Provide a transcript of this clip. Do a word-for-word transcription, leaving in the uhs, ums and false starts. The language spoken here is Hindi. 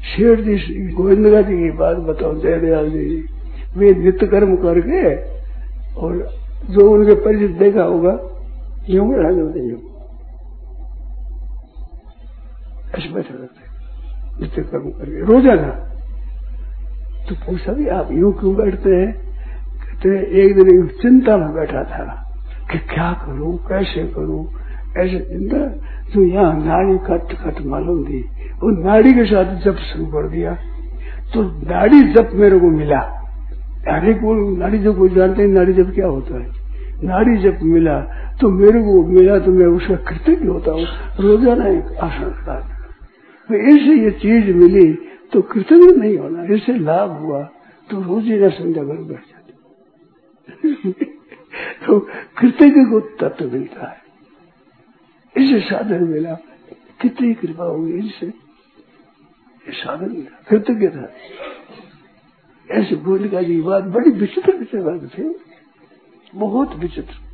शेठ जी गोविंदगा जी की बात बताओ, जयदयाल जी वे नित्य कर्म करके और जो उनके परिचित देखा होगा यूं बढ़ा जाते यूं ऐसे बैठे रहते नित्य कर्म करके रोजाना। तो पूछा भी आप यूं क्यों बैठते हैं? कहते हैं एक दिन चिंता में बैठा था कि क्या करूं कैसे करूं, ऐसे चिंता तो यहाँ नाड़ी खट खट मालूम थी, वो नाड़ी के साथ जप शुरू कर दिया। तो नाड़ी जप मेरे को मिला। हरे को नाड़ी जप को जानते हैं, नाड़ी जप क्या होता है। नाड़ी जप मिला तो मेरे को मिला तो मैं उसका कृतज्ञ होता हूँ। रोजाना एक आसन करता तो ऐसे ये चीज मिली तो कृतज्ञ नहीं होना, ऐसे लाभ हुआ तो रोज ही ना संध्या घर बैठ जाते तो कृतज्ञ को तत्व मिलता है। इसे साधन मिला, कितनी कृपा होगी इनसे, साधन मिला कृतज्ञता। ऐसे गोविंदगा जी की बात बड़ी विचित्र विचित्र बात थे, बहुत विचित्र।